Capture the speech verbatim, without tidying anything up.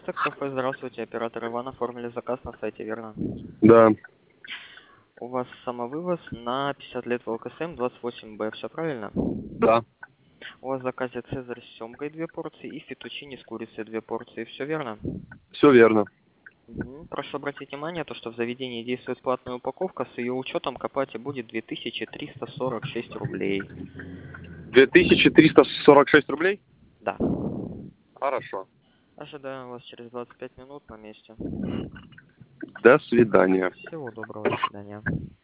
Восток кафе, здравствуйте, оператор Иван, оформили заказ на сайте, верно? Да, У вас самовывоз на пятьдесят лет в ЛКСМ двадцать восемь Б, все правильно? да, У вас в заказе цезарь с семгой две порции и фетучини с курицей две порции, все верно? все верно. Мгм. Прошу обратить внимание, то, что в заведении действует платная упаковка, с ее учетом к оплате будет две тысячи триста сорок шесть рублей. две тысячи триста сорок шесть рублей? Да. Хорошо. Ожидаем вас через двадцать пять минут на месте. До свидания. Всего доброго, до свидания.